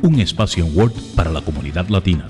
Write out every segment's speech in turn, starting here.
un espacio en Word para la comunidad latina.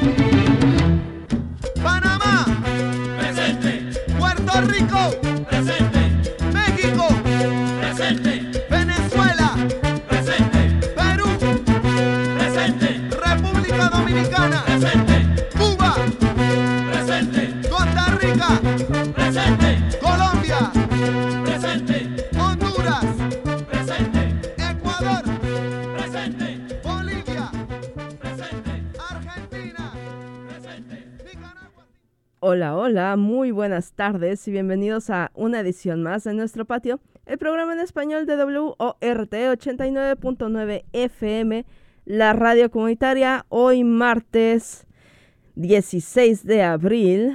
Panamá, presente. Puerto Rico, presente. México, presente. Venezuela, presente. Perú, presente. República Dominicana, presente. Cuba, presente. Costa Rica, presente. Colombia, presente. Honduras, presente. Ecuador, presente. Bolivia, presente. Argentina, presente. Nicaragua. Hola, hola, muy buenas tardes y bienvenidos a una edición más de Nuestro Patio, el programa en español de WORT 89.9 FM, la radio comunitaria, hoy martes 16 de abril.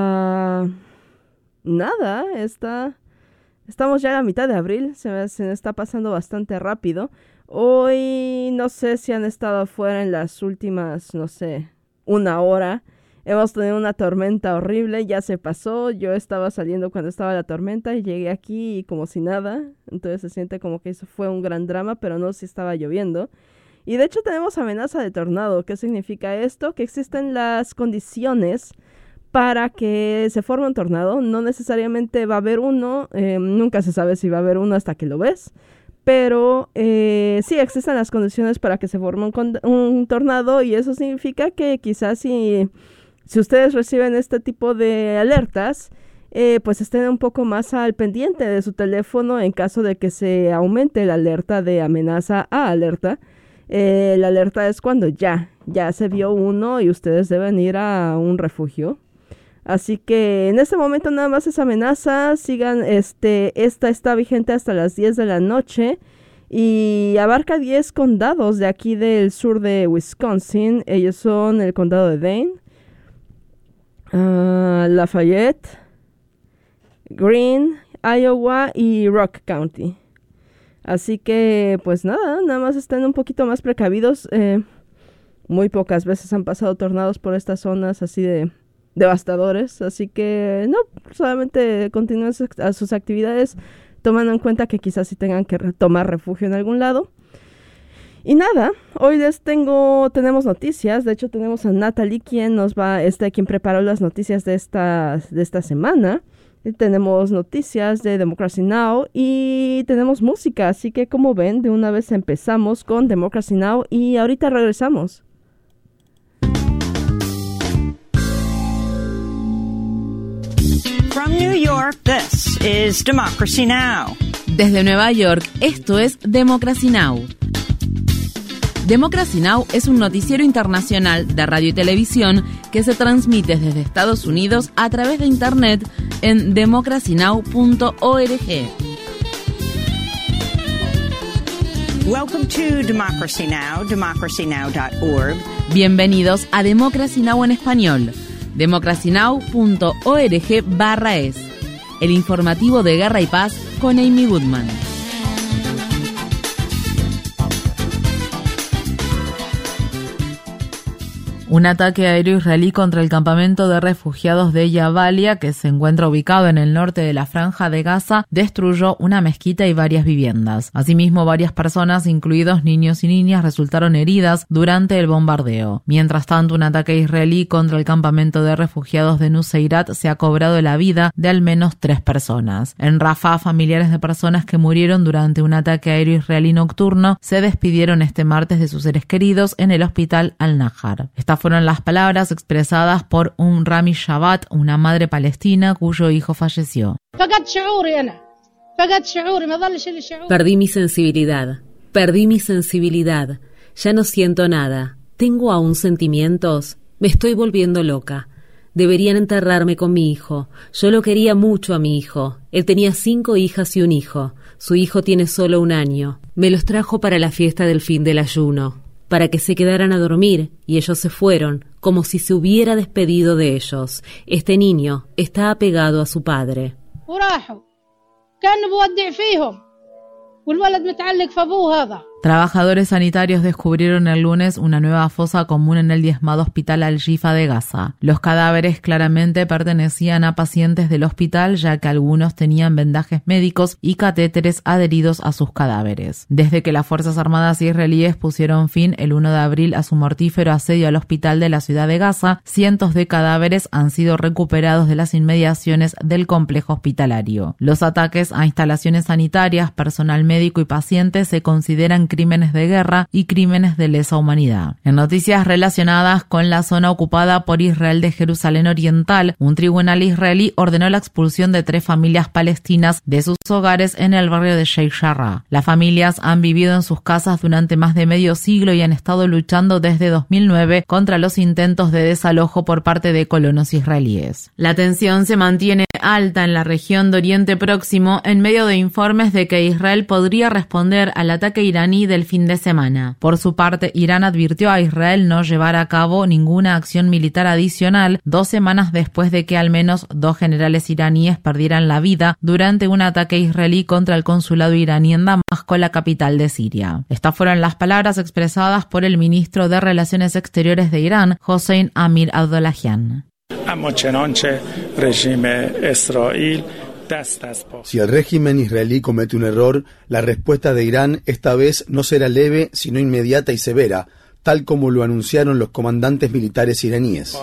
Estamos ya a la mitad de abril, se me está pasando bastante rápido. Hoy no sé si han estado afuera en las últimas, una hora. Hemos tenido una tormenta horrible, ya se pasó. Yo estaba saliendo cuando estaba la tormenta y llegué aquí como si nada. Entonces se siente como que eso fue un gran drama, pero no si estaba lloviendo. Y de hecho tenemos amenaza de tornado. ¿Qué significa esto? Que existen las condiciones para que se forme un tornado. No necesariamente va a haber uno, nunca se sabe si va a haber uno hasta que lo ves. Pero sí existen las condiciones para que se forme un tornado y eso significa que quizás si ustedes reciben este tipo de alertas, pues estén un poco más al pendiente de su teléfono en caso de que se aumente la alerta de amenaza a alerta. La alerta es cuando ya se vio uno y ustedes deben ir a un refugio. Así que en este momento nada más es amenaza. Sigan, esta está vigente hasta las 10 de la noche y abarca 10 condados de aquí del sur de Wisconsin. Ellos son el condado de Dane, Lafayette, Greene, Iowa y Rock County. Así que pues nada más estén un poquito más precavidos. Muy pocas veces han pasado tornados por estas zonas así de devastadores, así que no, solamente continúen sus actividades tomando en cuenta que quizás sí tengan que tomar refugio en algún lado. Y nada, hoy tenemos noticias. De hecho tenemos a Natalie quien quien preparó las noticias de esta semana. Y tenemos noticias de Democracy Now! Y tenemos música, así que como ven, de una vez empezamos con Democracy Now! Y ahorita regresamos. From New York, this is Democracy Now! Desde Nueva York, esto es Democracy Now! Democracy Now! Es un noticiero internacional de radio y televisión que se transmite desde Estados Unidos a través de Internet en democracynow.org. Welcome to Democracy Now!, democracynow.org. Bienvenidos a Democracy Now! En español, democracynow.org/es. El informativo de Guerra y Paz con Amy Goodman. Un ataque aéreo israelí contra el campamento de refugiados de Jabalia, que se encuentra ubicado en el norte de la Franja de Gaza, destruyó una mezquita y varias viviendas. Asimismo, varias personas, incluidos niños y niñas, resultaron heridas durante el bombardeo. Mientras tanto, un ataque israelí contra el campamento de refugiados de Nuseirat se ha cobrado la vida de al menos 3 personas. En Rafah, familiares de personas que murieron durante un ataque aéreo israelí nocturno se despidieron este martes de sus seres queridos en el hospital Al-Nahar. Estas fueron las palabras expresadas por Rami Shabbat, una madre palestina cuyo hijo falleció. Perdí mi sensibilidad. Ya no siento nada. ¿Tengo aún sentimientos? Me estoy volviendo loca. Deberían enterrarme con mi hijo. Yo lo quería mucho a mi hijo. Él tenía 5 hijas y un hijo. Su hijo tiene solo 1 año. Me los trajo para la fiesta del fin del ayuno, para que se quedaran a dormir, y ellos se fueron, como si se hubiera despedido de ellos. Este niño está apegado a su padre. Trabajadores sanitarios descubrieron el lunes una nueva fosa común en el diezmado hospital Al-Shifa de Gaza. Los cadáveres claramente pertenecían a pacientes del hospital, ya que algunos tenían vendajes médicos y catéteres adheridos a sus cadáveres. Desde que las Fuerzas Armadas israelíes pusieron fin el 1 de abril a su mortífero asedio al hospital de la ciudad de Gaza, cientos de cadáveres han sido recuperados de las inmediaciones del complejo hospitalario. Los ataques a instalaciones sanitarias, personal médico y pacientes se consideran crímenes de guerra y crímenes de lesa humanidad. En noticias relacionadas con la zona ocupada por Israel de Jerusalén Oriental, un tribunal israelí ordenó la expulsión de 3 familias palestinas de sus hogares en el barrio de Sheikh Jarrah. Las familias han vivido en sus casas durante más de medio siglo y han estado luchando desde 2009 contra los intentos de desalojo por parte de colonos israelíes. La tensión se mantiene alta en la región de Oriente Próximo en medio de informes de que Israel podría responder al ataque iraní del fin de semana. Por su parte, Irán advirtió a Israel no llevar a cabo ninguna acción militar adicional 2 semanas después de que al menos 2 generales iraníes perdieran la vida durante un ataque israelí contra el consulado iraní en Damasco, la capital de Siria. Estas fueron las palabras expresadas por el ministro de Relaciones Exteriores de Irán, Hossein Amir Abdollahian. Si el régimen israelí comete un error, la respuesta de Irán esta vez no será leve, sino inmediata y severa, tal como lo anunciaron los comandantes militares iraníes.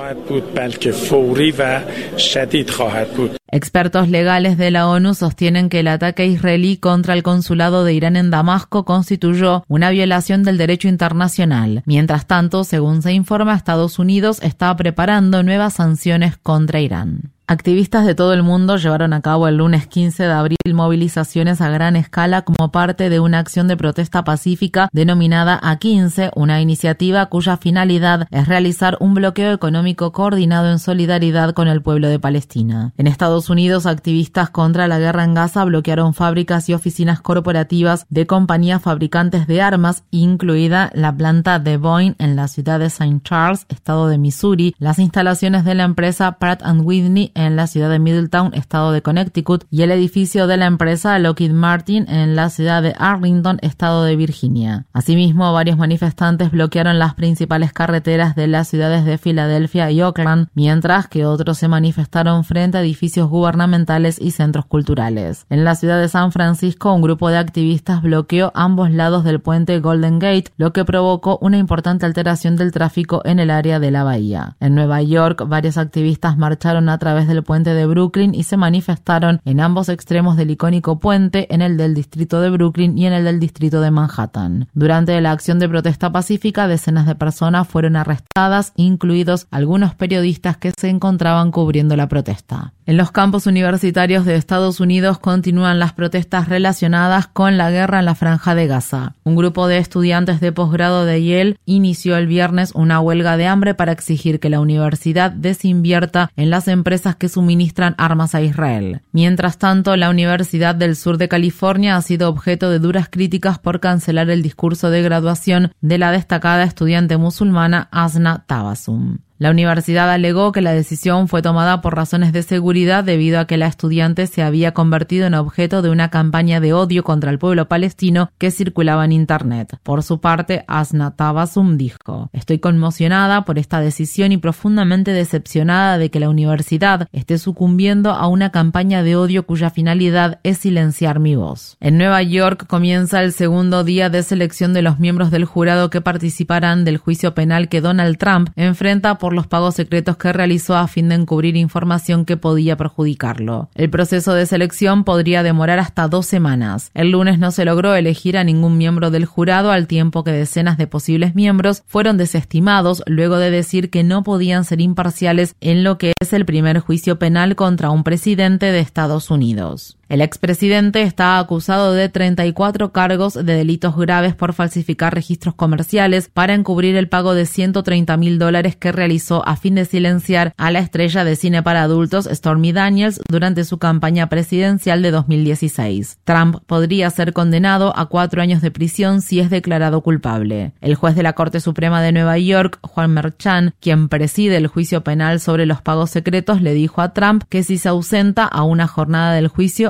Expertos legales de la ONU sostienen que el ataque israelí contra el consulado de Irán en Damasco constituyó una violación del derecho internacional. Mientras tanto, según se informa, Estados Unidos está preparando nuevas sanciones contra Irán. Activistas de todo el mundo llevaron a cabo el lunes 15 de abril movilizaciones a gran escala como parte de una acción de protesta pacífica denominada A15, una iniciativa cuya finalidad es realizar un bloqueo económico coordinado en solidaridad con el pueblo de Palestina. En Estados Unidos, activistas contra la guerra en Gaza bloquearon fábricas y oficinas corporativas de compañías fabricantes de armas, incluida la planta de Boeing en la ciudad de St. Charles, estado de Missouri, las instalaciones de la empresa Pratt & Whitney en la ciudad de Middletown, estado de Connecticut, y el edificio de la empresa Lockheed Martin en la ciudad de Arlington, estado de Virginia. Asimismo, varios manifestantes bloquearon las principales carreteras de las ciudades de Filadelfia y Oakland, mientras que otros se manifestaron frente a edificios gubernamentales y centros culturales. En la ciudad de San Francisco, un grupo de activistas bloqueó ambos lados del puente Golden Gate, lo que provocó una importante alteración del tráfico en el área de la bahía. En Nueva York, varios activistas marcharon a través del puente de Brooklyn y se manifestaron en ambos extremos del icónico puente, en el del distrito de Brooklyn y en el del distrito de Manhattan. Durante la acción de protesta pacífica, decenas de personas fueron arrestadas, incluidos algunos periodistas que se encontraban cubriendo la protesta. En los campus universitarios de Estados Unidos continúan las protestas relacionadas con la guerra en la Franja de Gaza. Un grupo de estudiantes de posgrado de Yale inició el viernes una huelga de hambre para exigir que la universidad desinvierta en las empresas que suministran armas a Israel. Mientras tanto, la Universidad del Sur de California ha sido objeto de duras críticas por cancelar el discurso de graduación de la destacada estudiante musulmana Asna Tabassum. La universidad alegó que la decisión fue tomada por razones de seguridad debido a que la estudiante se había convertido en objeto de una campaña de odio contra el pueblo palestino que circulaba en Internet. Por su parte, Asna Tabassum dijo: "Estoy conmocionada por esta decisión y profundamente decepcionada de que la universidad esté sucumbiendo a una campaña de odio cuya finalidad es silenciar mi voz". En Nueva York comienza el segundo día de selección de los miembros del jurado que participarán del juicio penal que Donald Trump enfrenta por los pagos secretos que realizó a fin de encubrir información que podía perjudicarlo. El proceso de selección podría demorar hasta 2 semanas. El lunes no se logró elegir a ningún miembro del jurado, al tiempo que decenas de posibles miembros fueron desestimados luego de decir que no podían ser imparciales en lo que es el primer juicio penal contra un presidente de Estados Unidos. El expresidente está acusado de 34 cargos de delitos graves por falsificar registros comerciales para encubrir el pago de $130,000 que realizó a fin de silenciar a la estrella de cine para adultos Stormy Daniels durante su campaña presidencial de 2016. Trump podría ser condenado a 4 años de prisión si es declarado culpable. El juez de la Corte Suprema de Nueva York, Juan Merchan, quien preside el juicio penal sobre los pagos secretos, le dijo a Trump que si se ausenta a una jornada del juicio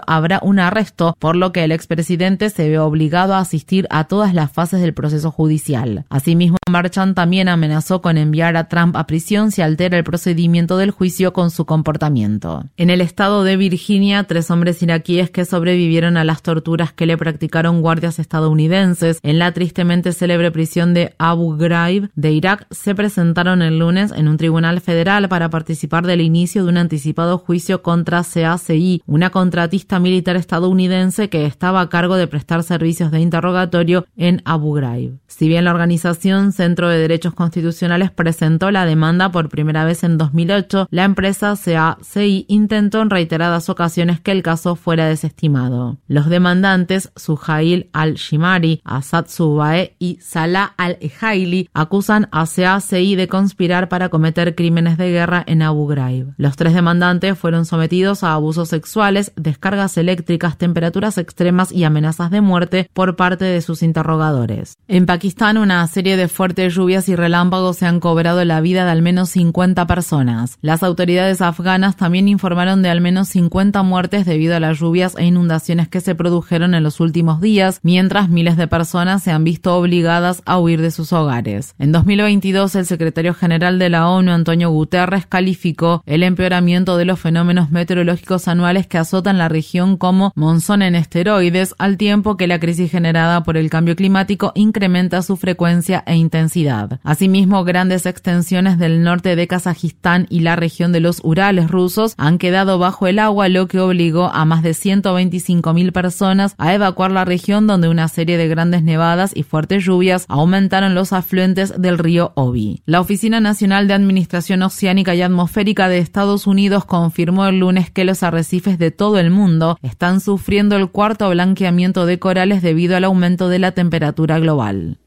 habrá un arresto, por lo que el expresidente se ve obligado a asistir a todas las fases del proceso judicial. Asimismo, Merchant también amenazó con enviar a Trump a prisión si altera el procedimiento del juicio con su comportamiento. En el estado de Virginia, 3 hombres iraquíes que sobrevivieron a las torturas que le practicaron guardias estadounidenses en la tristemente célebre prisión de Abu Ghraib de Irak se presentaron el lunes en un tribunal federal para participar del inicio de un anticipado juicio contra CACI, una contratista militar estadounidense que estaba a cargo de prestar servicios de interrogatorio en Abu Ghraib. Si bien la organización Centro de Derechos Constitucionales presentó la demanda por primera vez en 2008, la empresa CACI intentó en reiteradas ocasiones que el caso fuera desestimado. Los demandantes, Suhail al-Shimari, Asad Subae y Salah al-Ehaili, acusan a CACI de conspirar para cometer crímenes de guerra en Abu Ghraib. Los 3 demandantes fueron sometidos a abusos sexuales, descargas eléctricas, temperaturas extremas y amenazas de muerte por parte de sus interrogadores. En Pakistán, una serie de fuertes lluvias y relámpagos se han cobrado la vida de al menos 50 personas. Las autoridades afganas también informaron de al menos 50 muertes debido a las lluvias e inundaciones que se produjeron en los últimos días, mientras miles de personas se han visto obligadas a huir de sus hogares. En 2022, el secretario general de la ONU, Antonio Guterres, calificó el empeoramiento de los fenómenos meteorológicos anuales que azotan la región como monzón en esteroides, al tiempo que la crisis generada por el cambio climático incrementa su frecuencia e intensidad. Asimismo, grandes extensiones del norte de Kazajistán y la región de los Urales rusos han quedado bajo el agua, lo que obligó a más de 125.000 personas a evacuar la región, donde una serie de grandes nevadas y fuertes lluvias aumentaron los afluentes del río Obi. La Oficina Nacional de Administración Oceánica y Atmosférica de Estados Unidos confirmó el lunes que los arrecifes de todo el mundo están sufriendo el 4º blanqueamiento de corales debido al aumento de la temperatura global.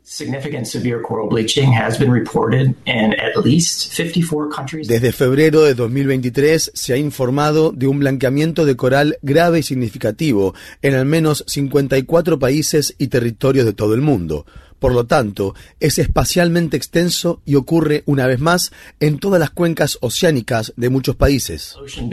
Desde febrero de 2023 se ha informado de un blanqueamiento de coral grave y significativo en al menos 54 países y territorios de todo el mundo. Por lo tanto, es espacialmente extenso y ocurre una vez más en todas las cuencas oceánicas de muchos países.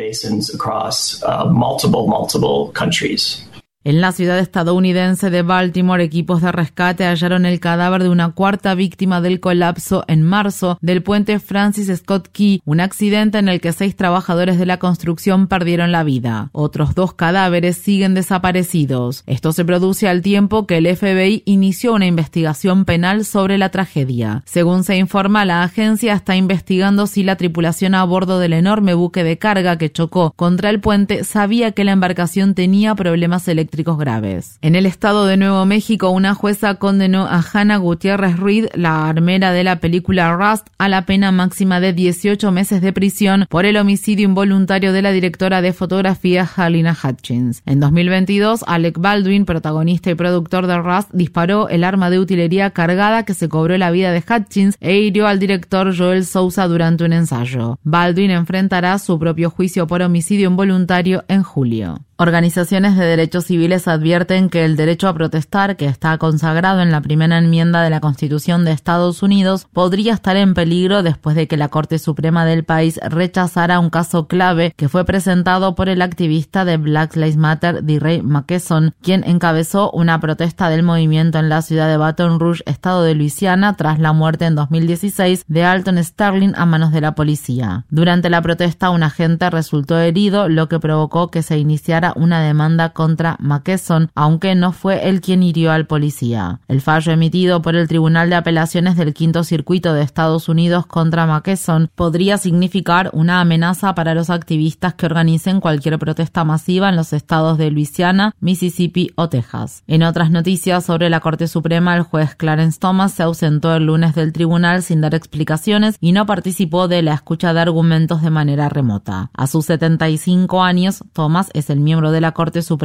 En la ciudad estadounidense de Baltimore, equipos de rescate hallaron el cadáver de una 4ª víctima del colapso en marzo del puente Francis Scott Key, un accidente en el que 6 trabajadores de la construcción perdieron la vida. Otros 2 cadáveres siguen desaparecidos. Esto se produce al tiempo que el FBI inició una investigación penal sobre la tragedia. Según se informa, la agencia está investigando si la tripulación a bordo del enorme buque de carga que chocó contra el puente sabía que la embarcación tenía problemas eléctricos graves. En el estado de Nuevo México, una jueza condenó a Hannah Gutiérrez Reed, la armera de la película Rust, a la pena máxima de 18 meses de prisión por el homicidio involuntario de la directora de fotografía Halyna Hutchins. En 2022, Alec Baldwin, protagonista y productor de Rust, disparó el arma de utilería cargada que se cobró la vida de Hutchins e hirió al director Joel Souza durante un ensayo. Baldwin enfrentará su propio juicio por homicidio involuntario en julio. Organizaciones de derechos civiles advierten que el derecho a protestar, que está consagrado en la primera enmienda de la Constitución de Estados Unidos, podría estar en peligro después de que la Corte Suprema del país rechazara un caso clave que fue presentado por el activista de Black Lives Matter, DeRay McKesson, quien encabezó una protesta del movimiento en la ciudad de Baton Rouge, estado de Luisiana, tras la muerte en 2016 de Alton Sterling a manos de la policía. Durante la protesta, un agente resultó herido, lo que provocó que se iniciara una demanda contra McKesson, aunque no fue él quien hirió al policía. El fallo emitido por el Tribunal de Apelaciones del Quinto Circuito de Estados Unidos contra McKesson podría significar una amenaza para los activistas que organicen cualquier protesta masiva en los estados de Luisiana, Mississippi o Texas. En otras noticias sobre la Corte Suprema, el juez Clarence Thomas se ausentó el lunes del tribunal sin dar explicaciones y no participó de la escucha de argumentos de manera remota. A sus 75 años, Thomas es el miembro de la Corte Suprema de mayor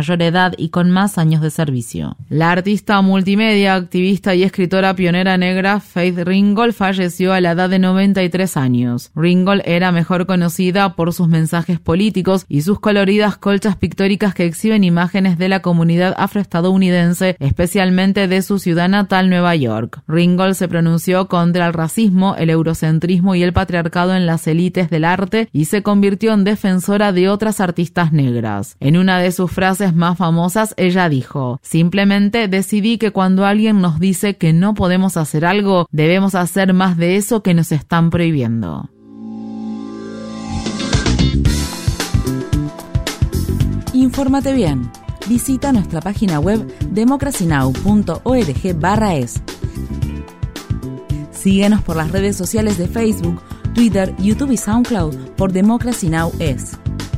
mayor edad y con más años de servicio. La artista multimedia, activista y escritora pionera negra Faith Ringgold falleció a la edad de 93 años. Ringgold era mejor conocida por sus mensajes políticos y sus coloridas colchas pictóricas que exhiben imágenes de la comunidad afroestadounidense, especialmente de su ciudad natal, Nueva York. Ringgold se pronunció contra el racismo, el eurocentrismo y el patriarcado en las élites del arte y se convirtió en defensora de otras artistas negras. En una de sus frases más famosas, ella dijo: "Simplemente decidí que cuando alguien nos dice que no podemos hacer algo, debemos hacer más de eso que nos están prohibiendo". Infórmate bien. Visita nuestra página web democracynow.org/es. Síguenos por las redes sociales de Facebook, Twitter, YouTube y SoundCloud por Democracy Now! Es.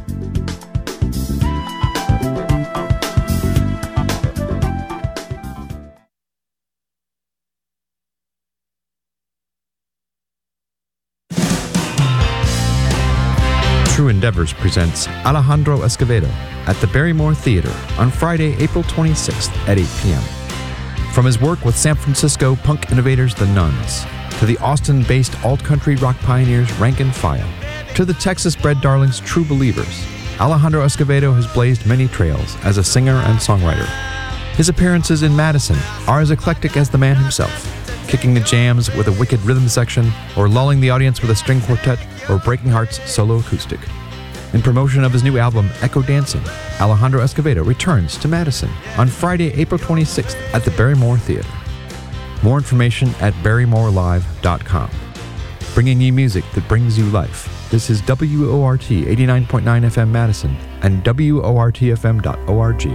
True Endeavors presents Alejandro Escovedo at the Barrymore Theater on Friday, April 26th at 8 p.m. From his work with San Francisco punk innovators The Nuns, to the Austin-based alt-country rock pioneers Rank and File, to the Texas-bred darlings True Believers, Alejandro Escovedo has blazed many trails as a singer and songwriter. His appearances in Madison are as eclectic as the man himself, kicking the jams with a wicked rhythm section, or lulling the audience with a string quartet, or breaking hearts solo acoustic. In promotion of his new album, Echo Dancing, Alejandro Escovedo returns to Madison on Friday, April 26th at the Barrymore Theater. More information at barrymorelive.com. Bringing you music that brings you life. This is WORT 89.9 FM Madison and WORTFM.org.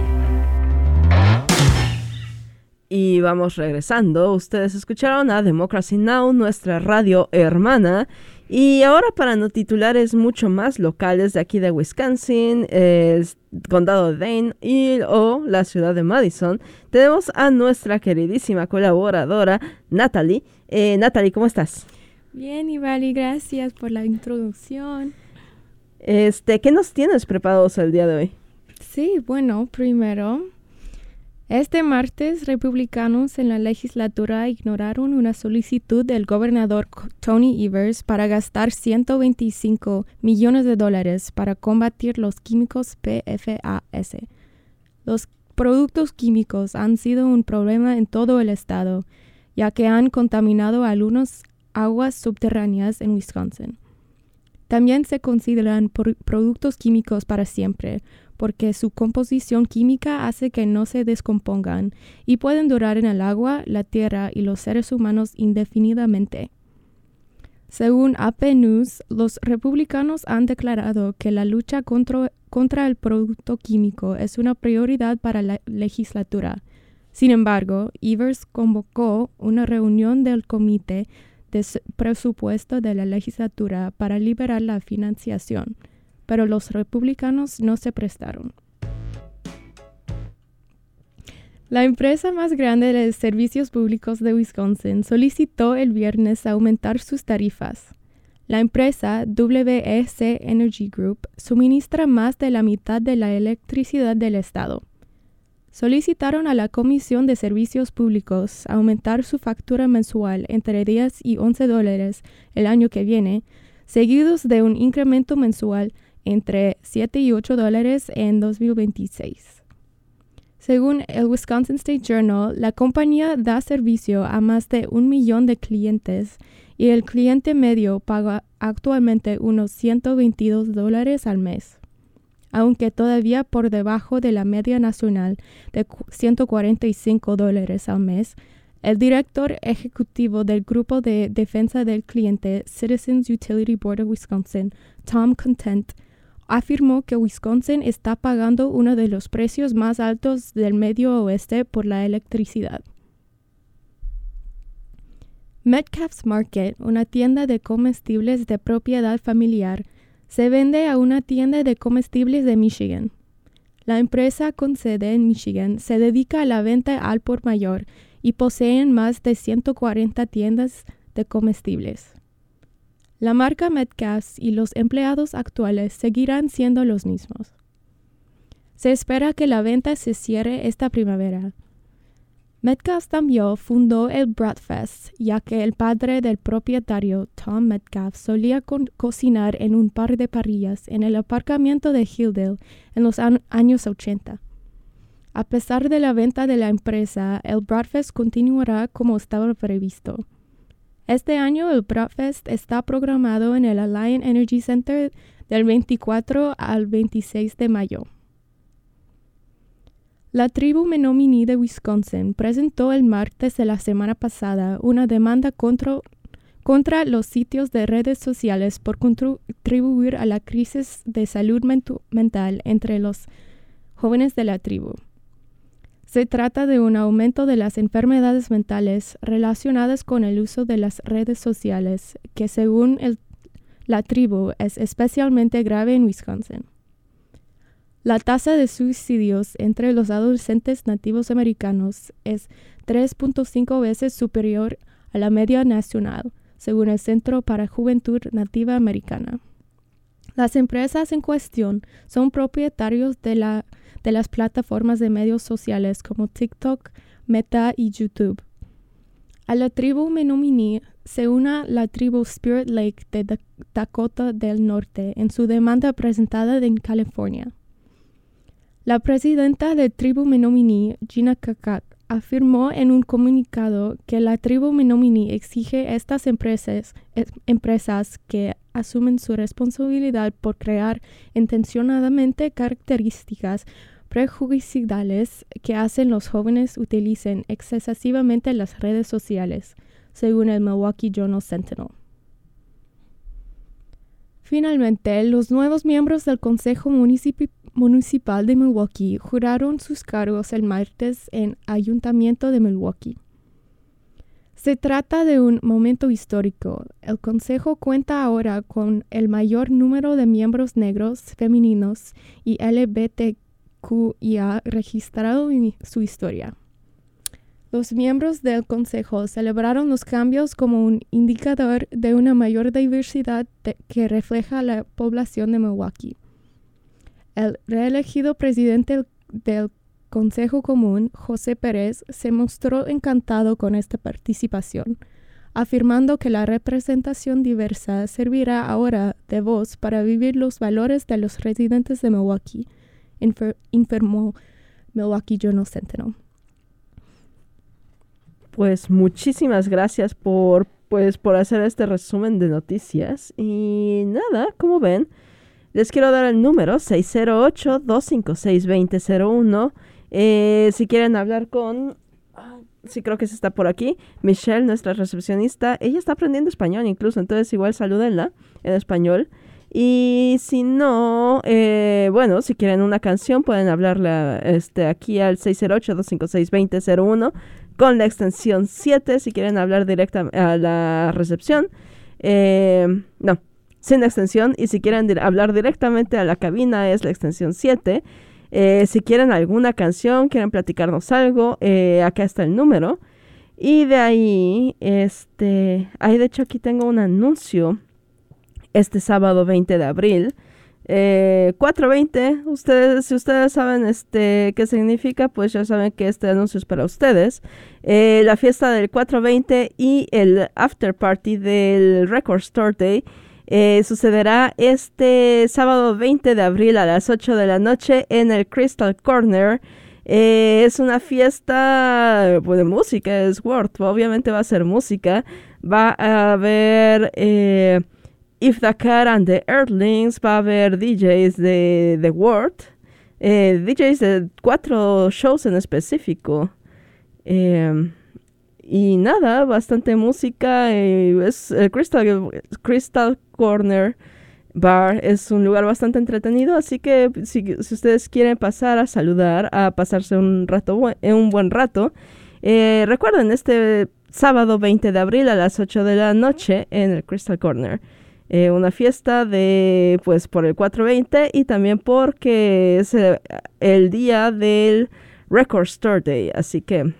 Y vamos regresando. Ustedes escucharon a Democracy Now!, nuestra radio hermana. Y ahora para no titulares mucho más locales de aquí de Wisconsin, el condado de Dane o la ciudad de Madison, tenemos a nuestra queridísima colaboradora Natalie. Natalie, ¿cómo estás? Bien, Ivali, gracias por la introducción. ¿Qué nos tienes preparados el día de hoy? Sí, bueno, primero, este martes, republicanos en la legislatura ignoraron una solicitud del gobernador Tony Evers para gastar $125 millones para combatir los químicos PFAS. Los productos químicos han sido un problema en todo el estado, ya que han contaminado algunas aguas subterráneas en Wisconsin. También se consideran productos químicos para siempre, porque su composición química hace que no se descompongan y pueden durar en el agua, la tierra y los seres humanos indefinidamente. Según AP News, los republicanos han declarado que la lucha contra el producto químico es una prioridad para la legislatura. Sin embargo, Evers convocó una reunión del Comité de Presupuesto de la legislatura para liberar la financiación, pero los republicanos no se prestaron. La empresa más grande de servicios públicos de Wisconsin solicitó el viernes aumentar sus tarifas. La empresa WEC Energy Group suministra más de la mitad de la electricidad del estado. Solicitaron a la Comisión de Servicios Públicos aumentar su factura mensual entre $10 y $11 el año que viene, seguidos de un incremento mensual entre $7 y $8 en 2026. Según el Wisconsin State Journal, la compañía da servicio a más de 1 millón de clientes y el cliente medio paga actualmente unos $122 al mes, aunque todavía por debajo de la media nacional de $145 al mes. El director ejecutivo del Grupo de Defensa del Cliente Citizens Utility Board of Wisconsin, Tom Content, afirmó que Wisconsin está pagando uno de los precios más altos del medio oeste por la electricidad. Metcalf's Market, una tienda de comestibles de propiedad familiar, se vende a una tienda de comestibles de Michigan. La empresa con sede en Michigan se dedica a la venta al por mayor y poseen más de 140 tiendas de comestibles. La marca Metcalf's y los empleados actuales seguirán siendo los mismos. Se espera que la venta se cierre esta primavera. Metcalf también fundó el Bratfest, ya que el padre del propietario, Tom Metcalf, solía cocinar en un par de parrillas en el aparcamiento de Hilldale en los años 80. A pesar de la venta de la empresa, el Bratfest continuará como estaba previsto. Este año el Bratfest está programado en el Alliant Energy Center del 24 al 26 de mayo. La tribu Menominee de Wisconsin presentó el martes de la semana pasada una demanda contra los sitios de redes sociales por contribuir a la crisis de salud mental entre los jóvenes de la tribu. Se trata de un aumento de las enfermedades mentales relacionadas con el uso de las redes sociales, que según la tribu es especialmente grave en Wisconsin. La tasa de suicidios entre los adolescentes nativos americanos es 3.5 veces superior a la media nacional, según el Centro para Juventud Nativa Americana. Las empresas en cuestión son propietarios de las plataformas de medios sociales como TikTok, Meta y YouTube. A la tribu Menominee se une la tribu Spirit Lake de Dakota del Norte en su demanda presentada en California. La presidenta de tribu Menominee, Gina Kakak, afirmó en un comunicado que la tribu Menominee exige a estas empresas que asumen su responsabilidad por crear intencionadamente características prejudiciales que hacen los jóvenes utilicen excesivamente las redes sociales, según el Milwaukee Journal Sentinel. Finalmente, los nuevos miembros del Consejo Municipal de Milwaukee juraron sus cargos el martes en Ayuntamiento de Milwaukee. Se trata de un momento histórico. El Consejo cuenta ahora con el mayor número de miembros negros, femeninos y LGBTQIA registrado en su historia. Los miembros del Consejo celebraron los cambios como un indicador de una mayor diversidad que refleja la población de Milwaukee. El reelegido presidente del Consejo Común, José Pérez, se mostró encantado con esta participación, afirmando que la representación diversa servirá ahora de voz para vivir los valores de los residentes de Milwaukee, informó Milwaukee Journal Sentinel. Pues muchísimas gracias por hacer este resumen de noticias. Y nada, como ven, les quiero dar el número 608-256-2001. Si quieren hablar con... sí, creo que se está por aquí. Michelle, nuestra recepcionista. Ella está aprendiendo español incluso, entonces igual salúdenla en español. Y si no, bueno, si quieren una canción pueden hablarla aquí al 608-256-2001 con la extensión 7. Si quieren hablar directa a la recepción, no, sin extensión. Y si quieren hablar directamente a la cabina es la extensión 7. Si quieren alguna canción, quieren platicarnos algo, acá está el número. Y de ahí, de hecho aquí tengo un anuncio. Este sábado 20 de abril, 4:20, si ustedes saben qué significa, pues ya saben que este anuncio es para ustedes. La fiesta del 4:20 y el after party del Record Store Day sucederá este sábado 20 de abril a las 8 de la noche en el Crystal Corner. Es una fiesta de música, es Word, obviamente va a ser música. Va a haber... If the Cat and the Earthlings, va a haber DJs de The World, DJs de 4 shows en específico. Y nada, bastante música. Es Crystal Corner Bar, es un lugar bastante entretenido, así que si ustedes quieren pasar a saludar, a pasarse un buen rato, recuerden este sábado 20 de abril a las 8 de la noche en el Crystal Corner. Una fiesta por el 4:20 y también porque es el día del Record Store Day. Así que,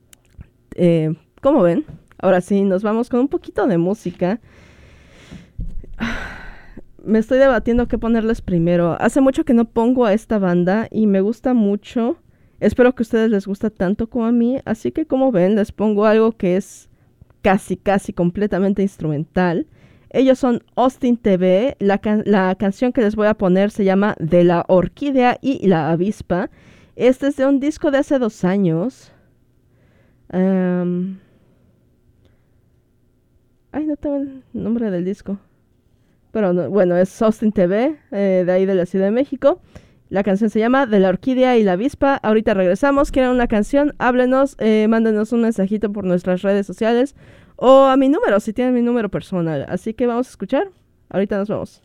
como ven, ahora sí nos vamos con un poquito de música. me estoy debatiendo qué ponerles primero. Hace mucho que no pongo a esta banda y me gusta mucho. Espero que a ustedes les gusta tanto como a mí. Así que, como ven, les pongo algo que es casi completamente instrumental. Ellos son Austin TV. La canción que les voy a poner se llama De la Orquídea y la Avispa. Este es de un disco de hace 2 años. Ay, no tengo el nombre del disco. Pero no, bueno, es Austin TV, de ahí de la Ciudad de México. La canción se llama De la Orquídea y la Avispa. Ahorita regresamos. ¿Quieren una canción? Háblenos, mándenos un mensajito por nuestras redes sociales o a mi número, si tienen mi número personal. Así que vamos a escuchar. Ahorita nos vemos.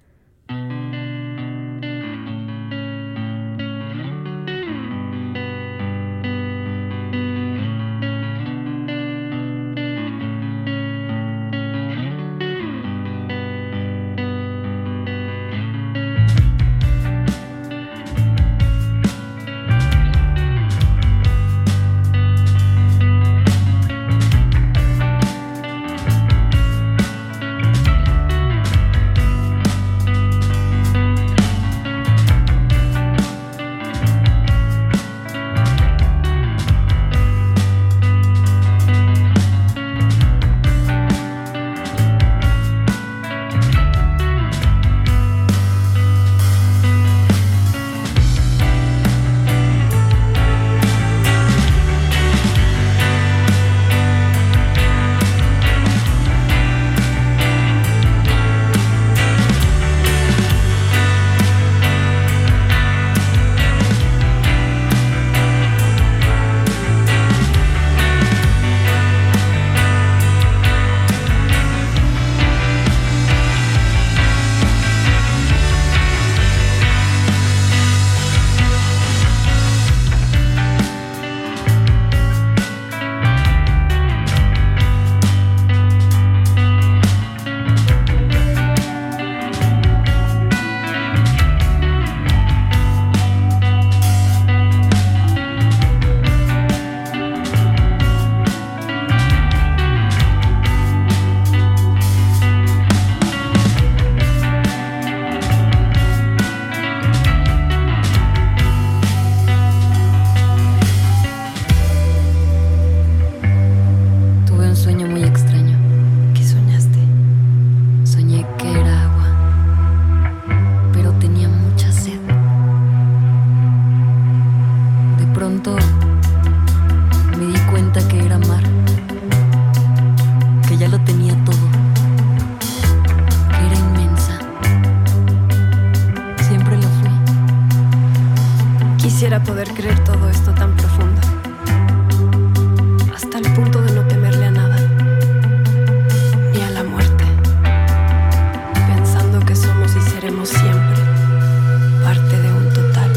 Quisiera poder creer todo esto tan profundo, hasta el punto de no temerle a nada, ni a la muerte, pensando que somos y seremos siempre parte de un total.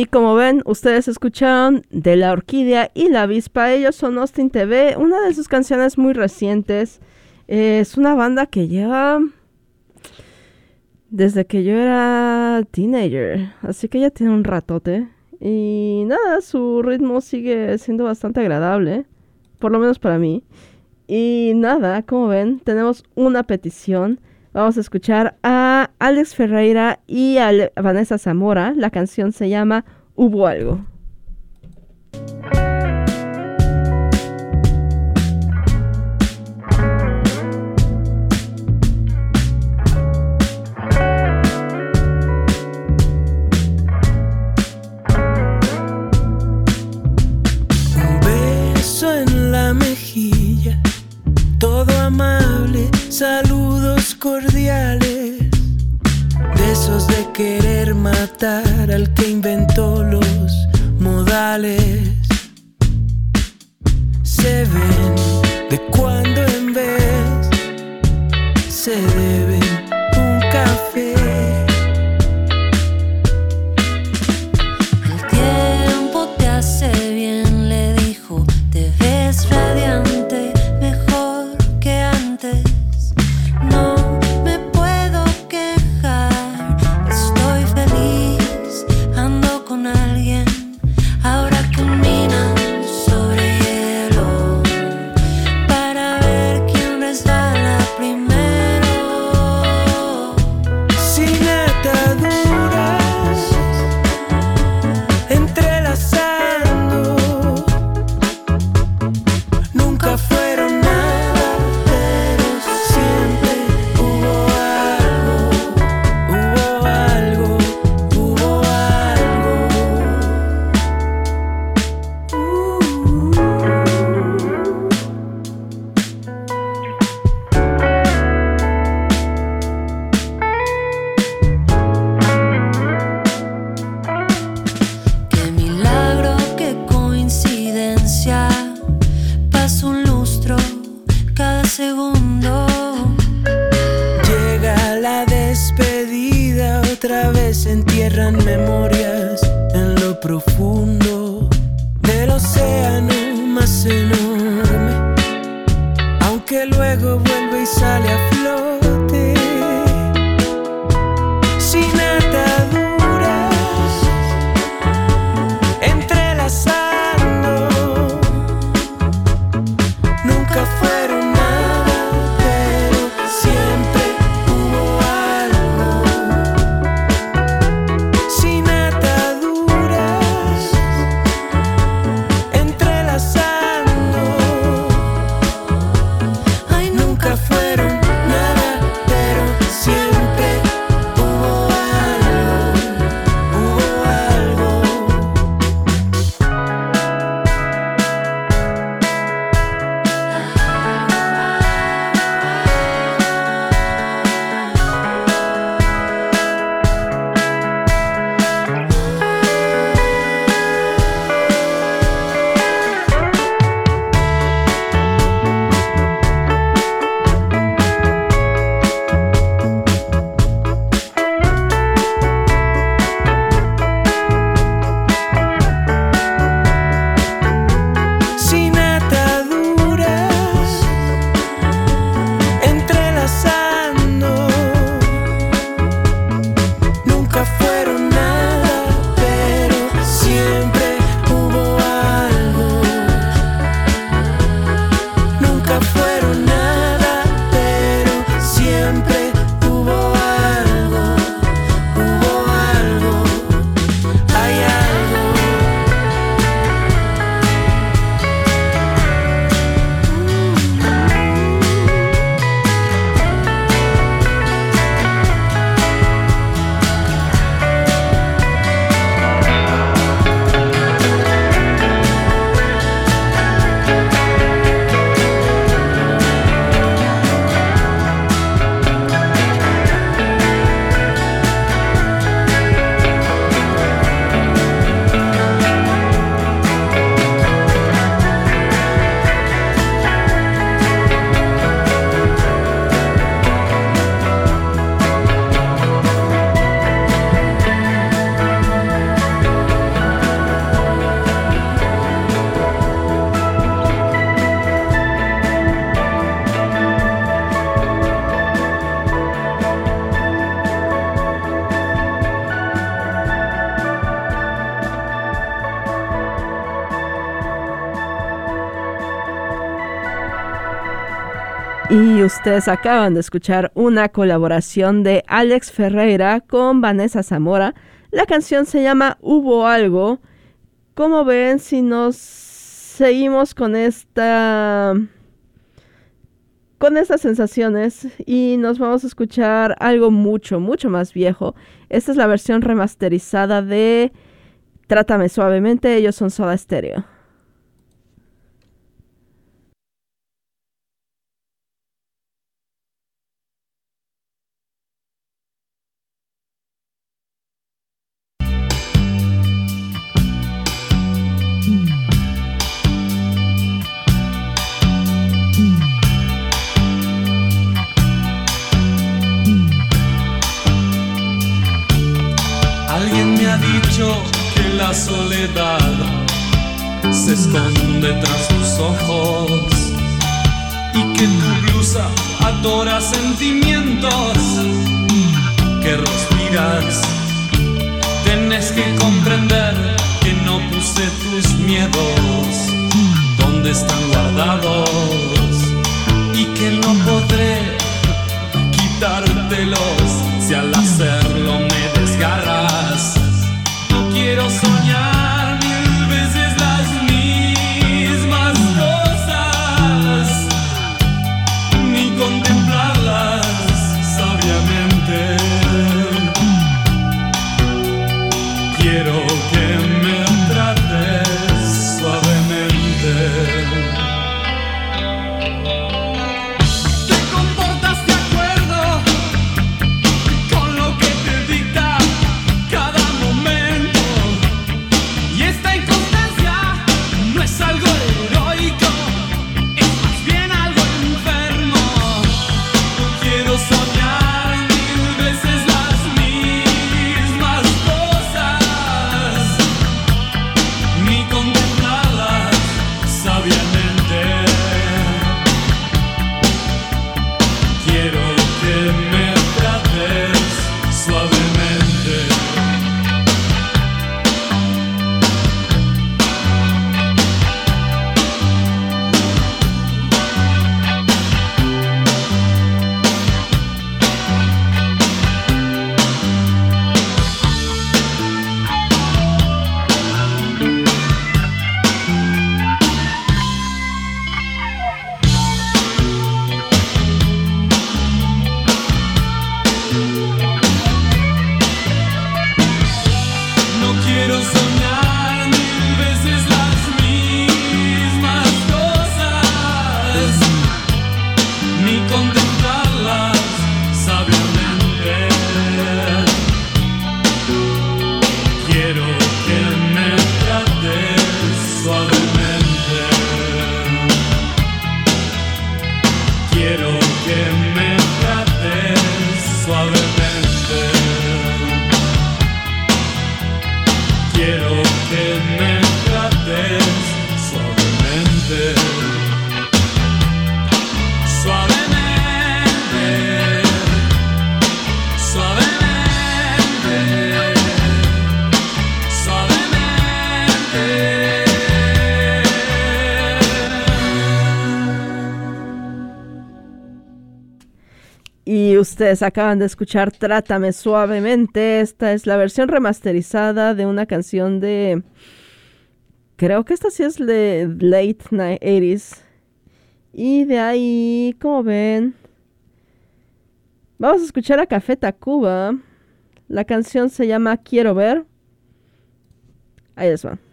como ven, ustedes escucharon De la Orquídea y la Avispa. Ellos son Austin TV, una de sus canciones muy recientes. Es una banda que lleva desde que yo era teenager, así que ya tiene un ratote. Y nada, su ritmo sigue siendo bastante agradable, por lo menos para mí. Y nada, como ven, tenemos una petición. Vamos a escuchar a Alex Ferreira y a Vanessa Zamora. La canción se llama Hubo Algo. Un beso en la mejilla, todo amable, saludos cordiales, de esos de querer matar al que inventó los modales. Se ven de cuando en vez, se deben un café. El tiempo te hace bien, le dijo, te ves radiante, mejor que antes. No me puedo quejar, estoy feliz, ando con alguien. Ahora caminan sobre hielo para ver quién resbala primero. Sin ataduras, entrelazando, nunca fueron nada, pero siempre hubo algo, hubo algo, hubo algo. Qué milagro, qué coincidencia, pasa un lustro cada segundo. Llega la despedida, otra vez se entierran memorias en lo profundo del océano más enorme, aunque luego vuelve y sale a flote. Sin ataduras, entrelazando, nunca fueron nada, pero siempre hubo algo. Sin ataduras, entrelazando, Ay, nunca fueron nada. Y ustedes acaban de escuchar una colaboración de Alex Ferreira con Vanessa Zamora. La canción se llama Hubo Algo. Como ven, si nos seguimos con estas sensaciones y nos vamos a escuchar algo mucho, mucho más viejo. Esta es la versión remasterizada de Trátame Suavemente. Ellos son Soda Stereo. Alguien me ha dicho que la soledad se esconde tras tus ojos y que tu blusa adora sentimientos que respiras. Tienes que comprender que no puse tus miedos donde están guardados y que no podré quitártelos si al hacerlo me desgarras. No quiero soñar 1000 veces las mismas cosas, ni contemplarlas sabiamente. Quiero que me trates suavemente. Te comportas de acuerdo con lo que te dicta cada momento, y esta inconstancia no es algo heroico, es más bien algo enfermo. No quiero soñar 1000 veces las mismas cosas, ni contemplarlas sabiamente. Quiero que me trates suavemente. No quiero soñar 1000 veces las mismas cosas, ni contemplarlas sabiamente. Quiero que me trates suavemente. Quiero que me trates suavemente. Quiero que me trates suavemente. Suavemente. Suavemente. Suavemente. Y ustedes acaban de escuchar Trátame Suavemente. Esta es la versión remasterizada de una canción de... Creo que esta sí es de late 80s. Y de ahí, como ven, vamos a escuchar a Café Tacuba. La canción se llama Quiero Ver. Ahí les va.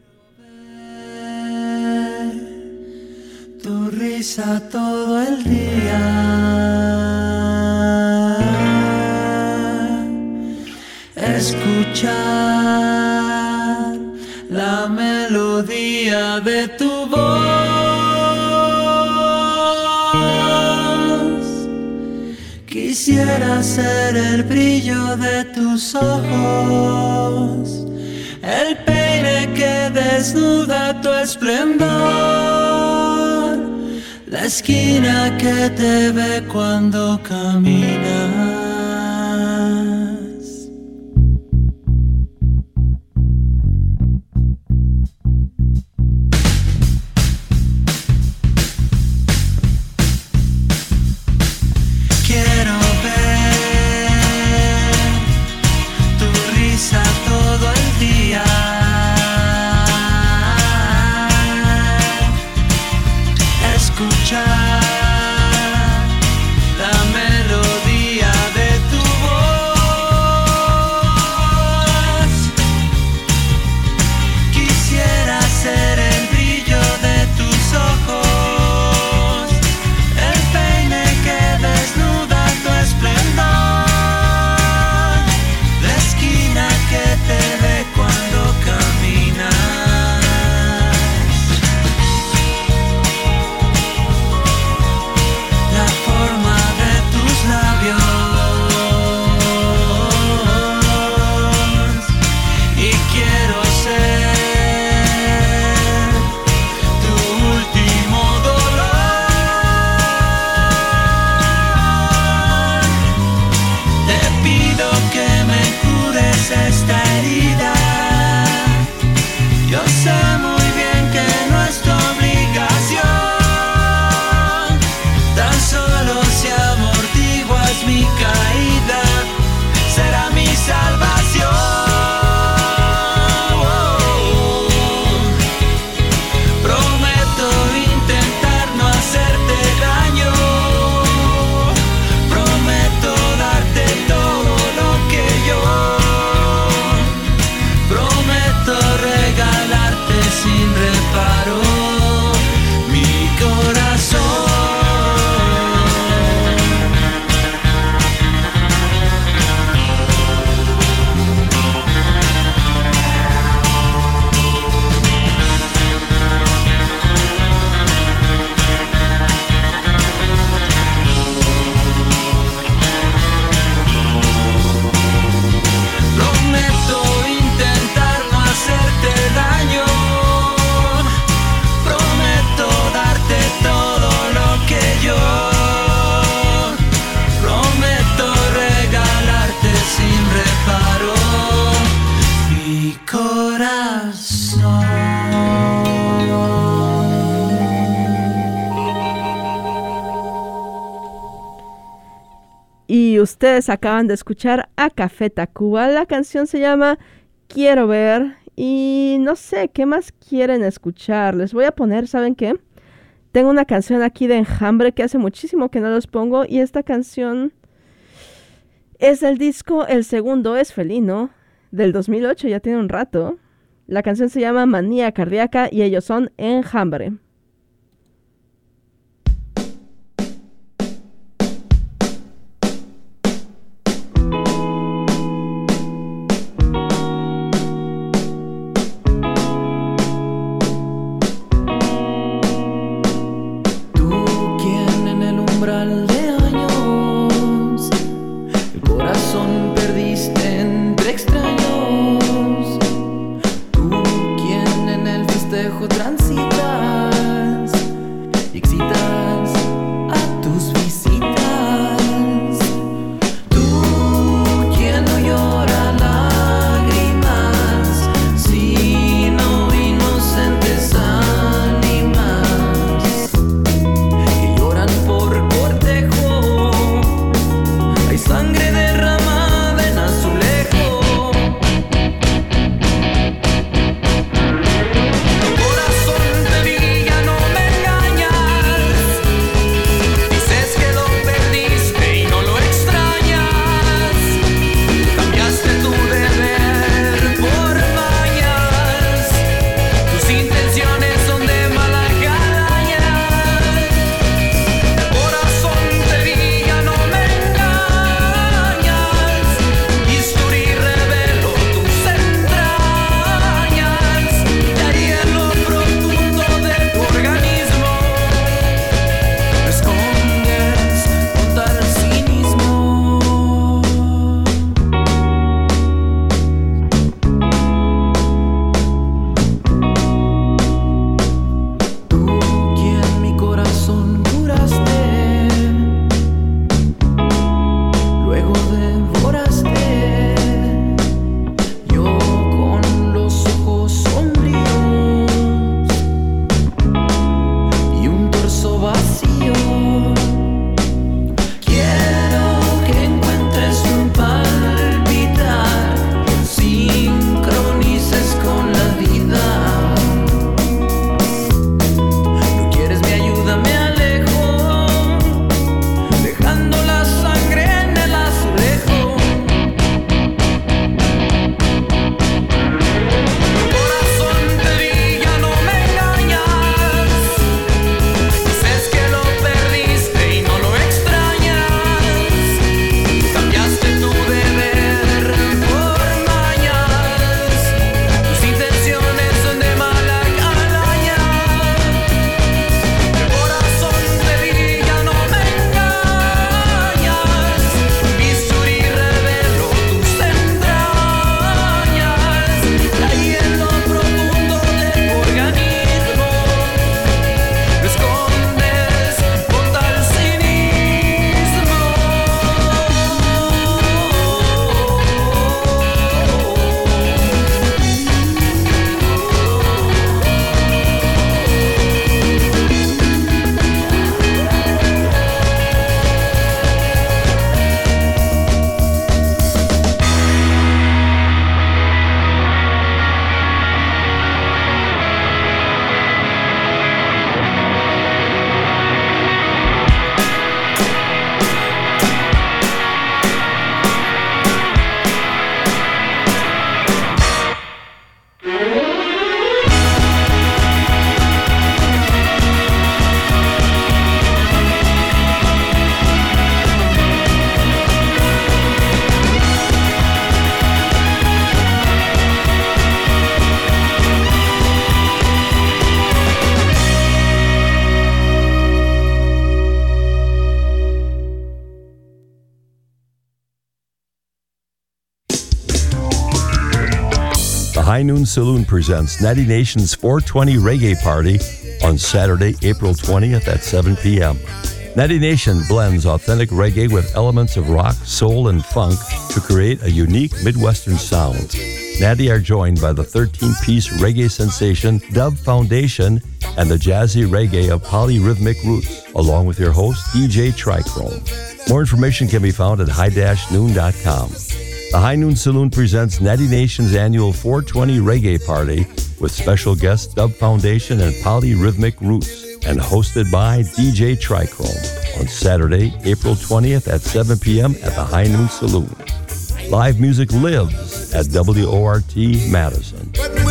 Tu risa todo el día, escuchar la melodía de tu voz. Quisiera ser el brillo de tus ojos, el peine que desnuda tu esplendor, la esquina que te ve cuando caminas. esta herida. Yo sé muy bien que no es tu obligación, tan solo si amortiguas mi caída, será mi salvación. Prometo intentar no hacerte daño, prometo darte todo lo que yo, prometo regalarte sin reparo mi corazón. Prometo intentar no hacerte daño, prometo darte todo lo que yo, prometo regalarte sin reparo mi corazón. Y ustedes acaban de escuchar a Café Tacuba. La canción se llama Quiero Ver. Y no sé, ¿qué más quieren escuchar? Les voy a poner, ¿saben qué? Tengo una canción aquí de Enjambre que hace muchísimo que no los pongo. Y esta canción es del disco El Segundo es Felino, del 2008, ya tiene un rato. La canción se llama Manía Cardíaca y ellos son Enjambre. Quien en el umbral de años el corazón perdiste entre extraños, tú quien en el festejo transitas High Noon Saloon presents Natty Nation's 420 Reggae Party on Saturday, April 20th at 7 p.m. Natty Nation blends authentic reggae with elements of rock, soul, and funk to create a unique Midwestern sound. Natty are joined by the 13-piece reggae sensation Dub Foundation and the jazzy reggae of Polyrhythmic Roots, along with your host, DJ Trichrome. More information can be found at high-noon.com. The High Noon Saloon presents Natty Nation's annual 420 Reggae Party with special guests Dub Foundation and Polyrhythmic Roots, and hosted by DJ Trichrome on Saturday, April 20th at 7 p.m. at the High Noon Saloon. Live music lives at WORT Madison.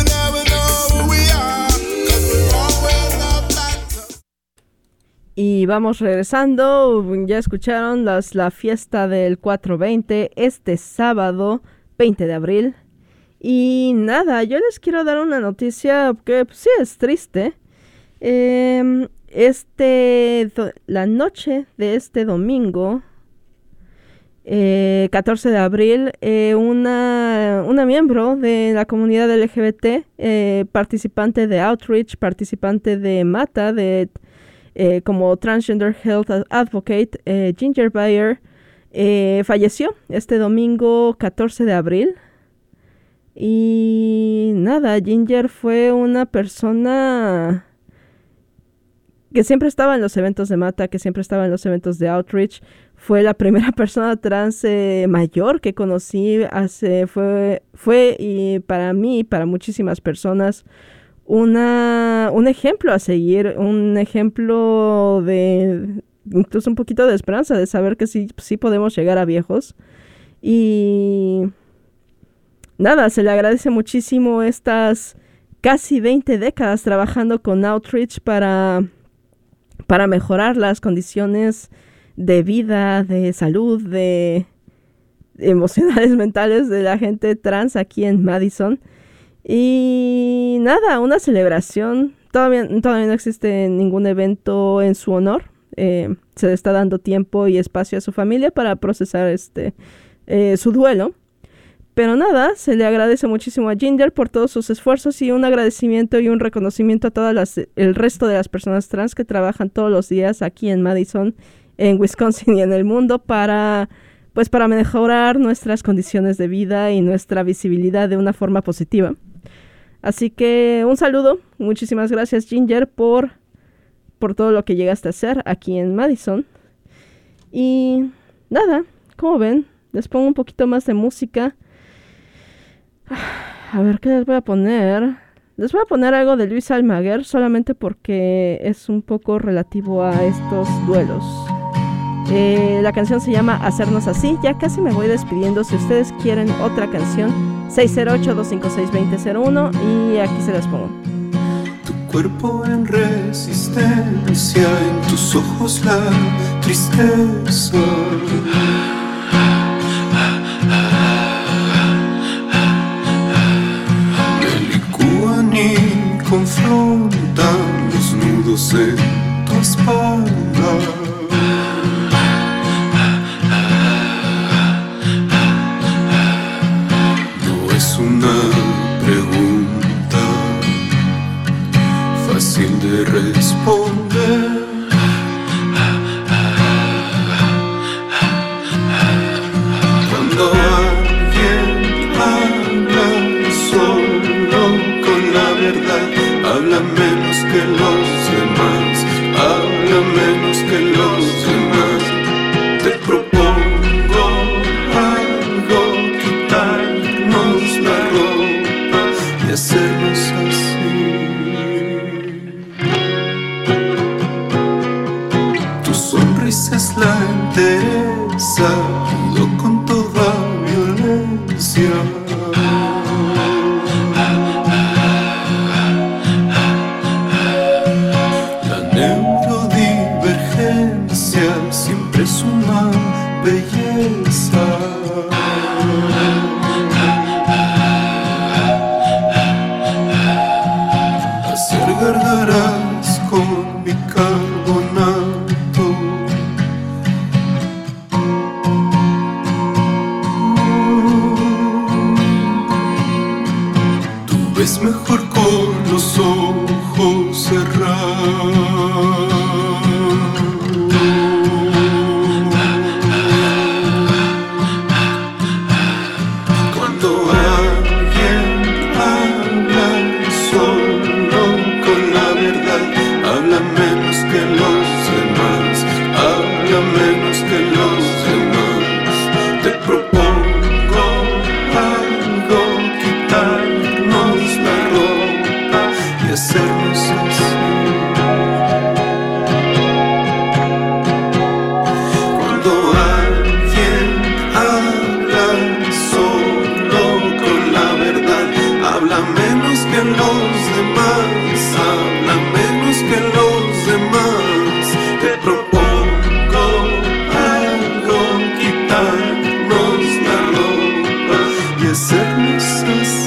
Y vamos regresando, ya escucharon la fiesta del 420 este sábado 20 de abril. Y nada, yo les quiero dar una noticia que pues, sí es triste. La noche de este domingo, 14 de abril, una miembro de la comunidad LGBT, participante de Outreach, participante de MATA, como Transgender Health Advocate, Ginger Bayer, falleció este domingo 14 de abril. Y nada, Ginger fue una persona que siempre estaba en los eventos de MATA, que siempre estaba en los eventos de Outreach. Fue la primera persona trans mayor que conocí. Fue y para mí y para muchísimas personas un ejemplo a seguir, un ejemplo de incluso un poquito de esperanza, de saber que sí podemos llegar a viejos. Y nada, se le agradece muchísimo estas casi 20 décadas trabajando con Outreach para mejorar las condiciones de vida, de salud, de emocionales, mentales de la gente trans aquí en Madison. Y nada, una celebración. Todavía no existe ningún evento en su honor. Se le está dando tiempo y espacio a su familia para procesar su duelo. Pero nada, se le agradece muchísimo a Ginger por todos sus esfuerzos y un agradecimiento y un reconocimiento a el resto de las personas trans que trabajan todos los días aquí en Madison, en Wisconsin y en el mundo para mejorar nuestras condiciones de vida y nuestra visibilidad de una forma positiva. Así que un saludo, muchísimas gracias Ginger por todo lo que llegaste a hacer aquí en Madison. Y nada, como ven, les pongo un poquito más de música. A ver, ¿qué les voy a poner? Les voy a poner algo de Luis Almaguer, solamente porque es un poco relativo a estos duelos. La canción se llama Hacernos Así. Ya casi me voy despidiendo. Si ustedes quieren otra canción, 608-256-2001 y aquí se las pongo. Tu cuerpo en resistencia, en tus ojos la tristeza. Y confrontan los nudos en tu espalda. No es una pregunta fácil de responder. Cuando alguien habla solo con la verdad, habla menos que los demás, habla menos que los demás. Te propongo algo, quitarnos la ropa y hacernos así. Tu sonrisa es la entereza, pudo con toda violencia. Siempre es una belleza. Hacer gárgaras con bicarbonato. Tu es mejor con los ojos cerrados. Cuando alguien habla solo con la verdad, habla menos que los demás, habla menos que los demás. Te propongo algo, quitarnos la ropa y hacernos así. Cuando alguien habla solo con la verdad, habla menos que los demás, habla menos que los demás. Te propongo algo, quitarnos la ropa y hacernos así.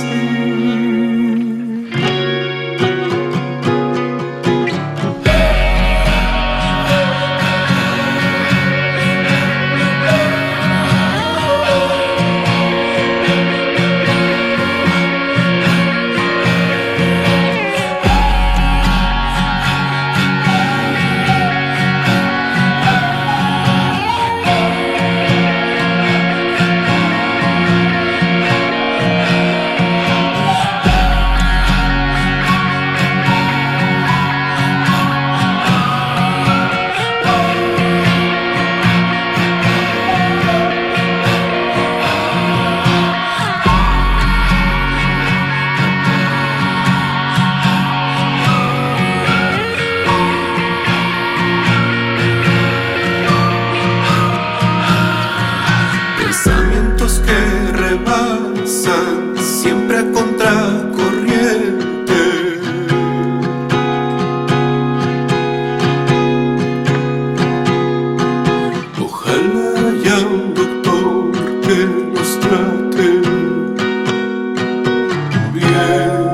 Pensamientos que rebasan siempre a contracorriente. Ojalá haya un doctor que nos trate bien.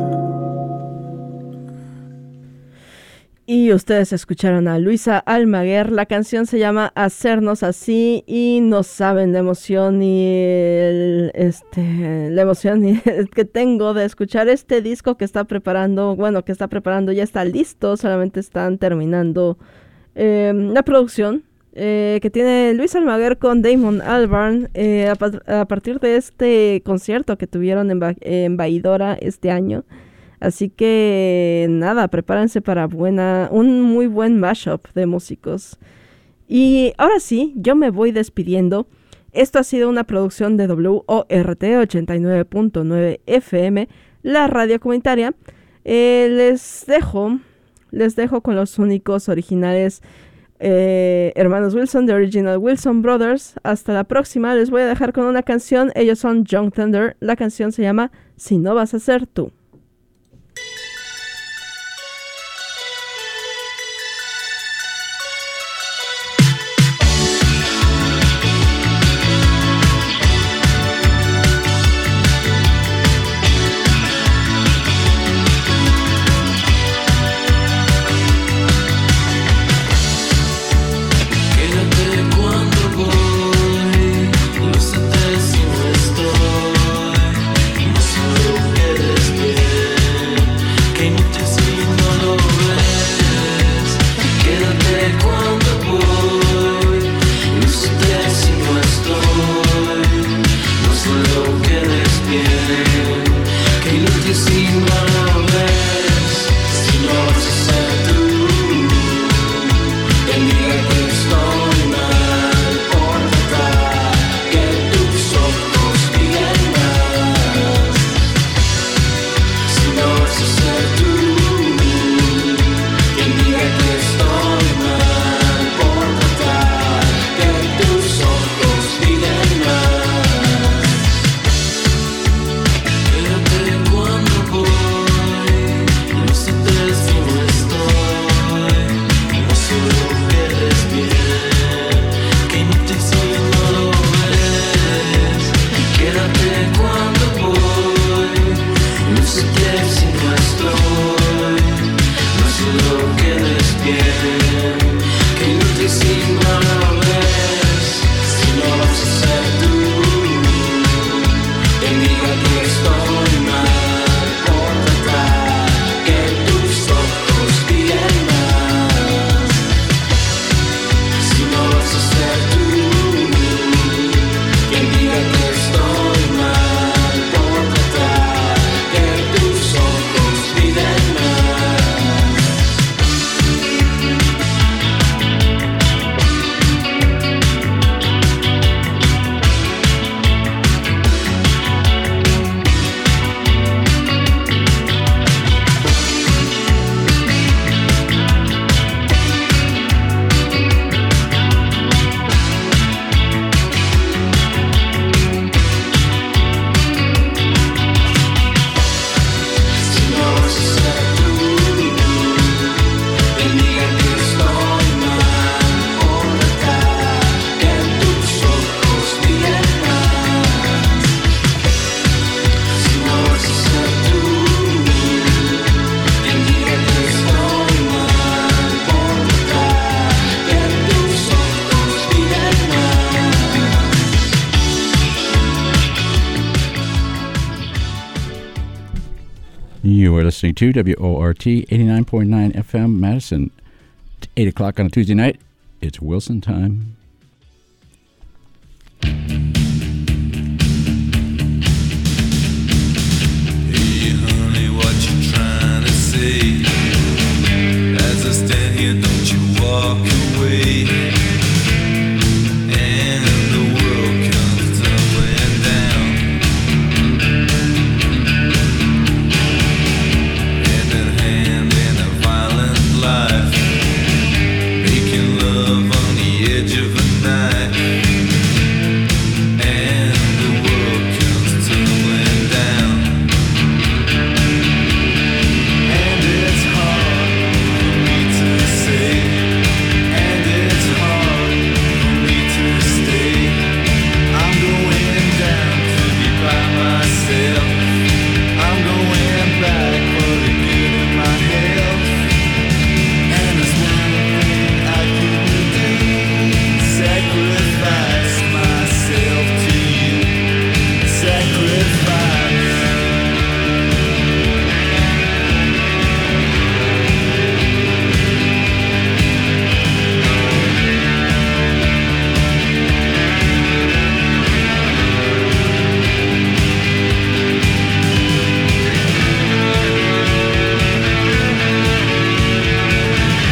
Y ustedes escucharon a Luisa Almaguer. La canción se llama Hacernos Así y no saben la emoción y la emoción que tengo de escuchar este disco que está preparando. Bueno, que está preparando, ya está listo, solamente están terminando la producción que tiene Luisa Almaguer con Damon Albarn a partir de este concierto que tuvieron en Baidora este año. Así que nada, prepárense para un muy buen mashup de músicos. Y ahora sí, yo me voy despidiendo. Esto ha sido una producción de WORT 89.9 FM, la radio comunitaria. Les dejo con los únicos originales hermanos Wilson, The Original Wilson Brothers. Hasta la próxima, les voy a dejar con una canción. Ellos son Young Thunder. La canción se llama Si no vas a ser tú. No solo quieres You are listening to WORT 89.9 FM Madison. 8 o'clock on a Tuesday night. It's Wilson time.